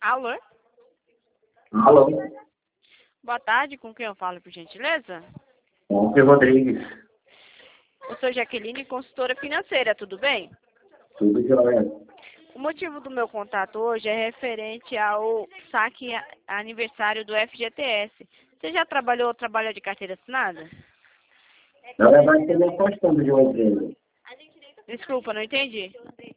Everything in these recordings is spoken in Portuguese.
Alô? Alô, Boa tarde, com quem eu falo, por gentileza? Alfredo Rodrigues, Eu sou Jaqueline, consultora financeira, tudo bem? tudo jóia. O motivo do meu contato hoje é referente ao saque aniversário do FGTS. Você já trabalhou ou trabalha de carteira assinada? Na verdade, estou me afastando de uma empresa. Desculpa, não entendi.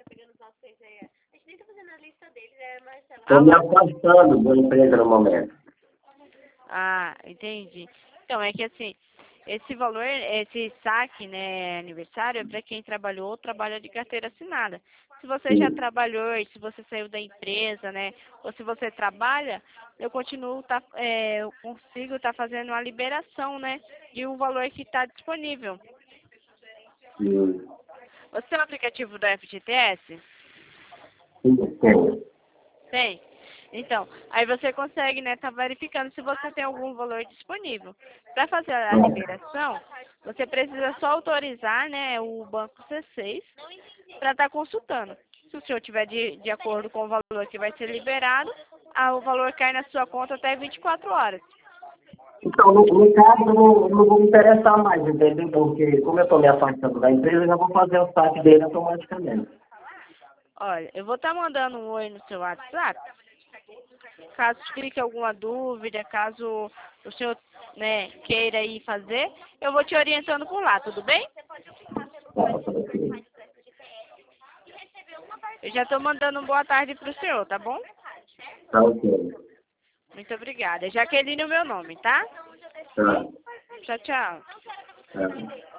Estou me Alô? afastando de uma empresa no momento. Ah, entendi. Então, é que assim, esse valor, esse saque, né, aniversário, é para quem trabalhou ou trabalha de carteira assinada. Se você já Sim. trabalhou e se você saiu da empresa, né, ou se você trabalha, eu continuo, eu consigo estar fazendo uma liberação, né, de um valor que está disponível. Sim. Você tem o aplicativo da FGTS? Sim. Tem? Então, aí você consegue, né, tá verificando se você tem algum valor disponível. Para fazer a liberação, você precisa só autorizar, né, o banco C6 para estar consultando. Se o senhor tiver de acordo com o valor que vai ser liberado, o valor cai na sua conta até 24 horas. Então, no caso, eu não vou me interessar mais, entendeu? Porque, como eu estou me afastando da empresa, eu já vou fazer o saque dele automaticamente. Olha, eu vou estar mandando um oi no seu WhatsApp. Caso fique alguma dúvida, caso o senhor, né, queira ir fazer, eu vou te orientando por lá, tudo bem? Tá, ok. Eu já estou mandando um boa tarde para o senhor, tá bom? Tá, ok. Muito obrigada. Jaqueline é o meu nome, tá? Tá. Tchau, tchau. Tá.